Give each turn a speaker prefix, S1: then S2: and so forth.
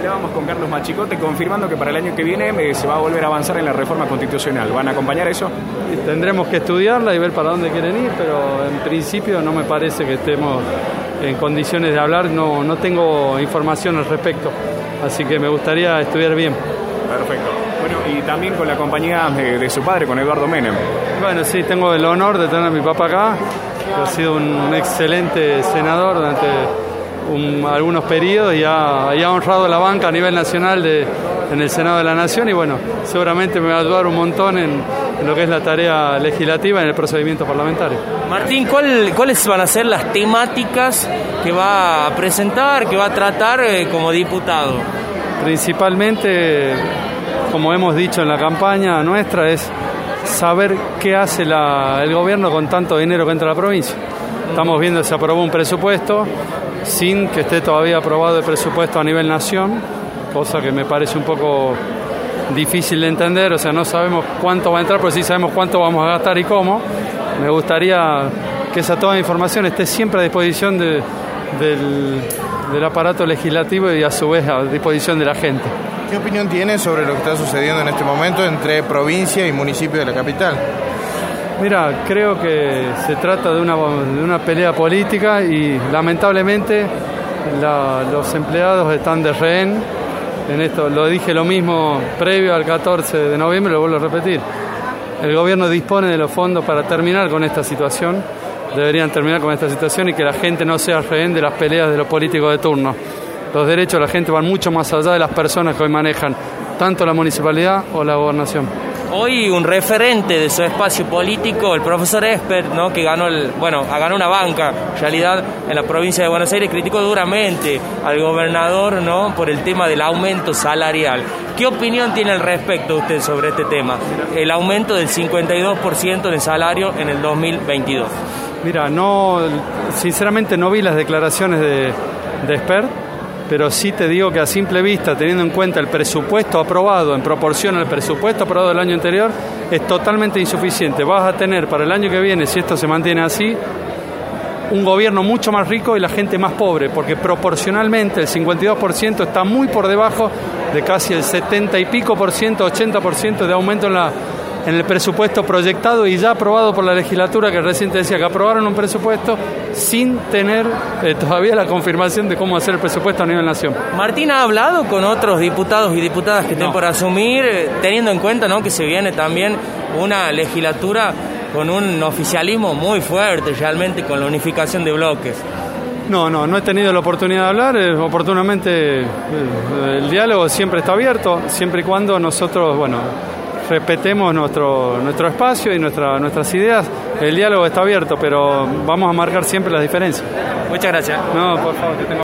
S1: Hablábamos con Carlos Machicote confirmando que para el año que viene se va a volver a avanzar en la reforma constitucional. ¿Van a acompañar eso?
S2: Tendremos que estudiarla y ver para dónde quieren ir, pero en principio no me parece que estemos en condiciones de hablar, no tengo información al respecto, así que me gustaría estudiar bien.
S1: Perfecto. Bueno, y también con la compañía de su padre, con Eduardo Menem.
S2: Bueno, sí, tengo el honor de tener a mi papá acá, que ha sido un excelente senador durante algunos periodos y ha honrado la banca a nivel nacional en el Senado de la Nación y bueno, seguramente me va a ayudar un montón en lo que es la tarea legislativa en el procedimiento parlamentario.
S3: Martín, ¿cuáles van a ser las temáticas que va a presentar, que va a tratar como diputado?
S2: Principalmente, como hemos dicho en la campaña nuestra, es saber qué hace el gobierno con tanto dinero que entra a la provincia. Estamos viendo que se aprobó un presupuesto sin que esté todavía aprobado el presupuesto a nivel nación, cosa que me parece un poco difícil de entender, o sea, no sabemos cuánto va a entrar, pero sí sabemos cuánto vamos a gastar y cómo. Me gustaría que esa toda información esté siempre a disposición del aparato legislativo y a su vez a disposición de la gente.
S4: ¿Qué opinión tiene sobre lo que está sucediendo en este momento entre provincia y municipio de la capital?
S2: Mira, creo que se trata de una pelea política y lamentablemente los empleados están de rehén en esto. Lo dije lo mismo previo al 14 de noviembre, lo vuelvo a repetir. El gobierno dispone de los fondos para terminar con esta situación. Deberían terminar con esta situación y que la gente no sea rehén de las peleas de los políticos de turno. Los derechos de la gente van mucho más allá de las personas que hoy manejan tanto la municipalidad o la gobernación.
S3: Hoy un referente de su espacio político, el profesor Espert, ¿no?, que ganó una banca, en realidad, en la provincia de Buenos Aires, criticó duramente al gobernador, ¿no?, por el tema del aumento salarial. ¿Qué opinión tiene al respecto usted sobre este tema? El aumento del 52% del salario en el 2022.
S2: Mira, sinceramente no vi las declaraciones de Espert, pero sí te digo que a simple vista, teniendo en cuenta el presupuesto aprobado en proporción al presupuesto aprobado del año anterior, es totalmente insuficiente. Vas a tener para el año que viene, si esto se mantiene así, un gobierno mucho más rico y la gente más pobre, porque proporcionalmente el 52% está muy por debajo de casi el 70 y pico por ciento, 80% de aumento en el presupuesto proyectado y ya aprobado por la legislatura, que recién te decía que aprobaron un presupuesto sin tener todavía la confirmación de cómo hacer el presupuesto a nivel nación.
S3: Martín ha hablado con otros diputados y diputadas que estén por asumir, teniendo en cuenta, ¿no?, que se viene también una legislatura con un oficialismo muy fuerte, realmente con la unificación de bloques.
S2: No he tenido la oportunidad de hablar. Oportunamente el diálogo siempre está abierto, siempre y cuando nosotros, respetemos nuestro espacio y nuestras ideas. El diálogo está abierto, pero vamos a marcar siempre las diferencias.
S3: Muchas gracias.
S2: No, por favor, que tenga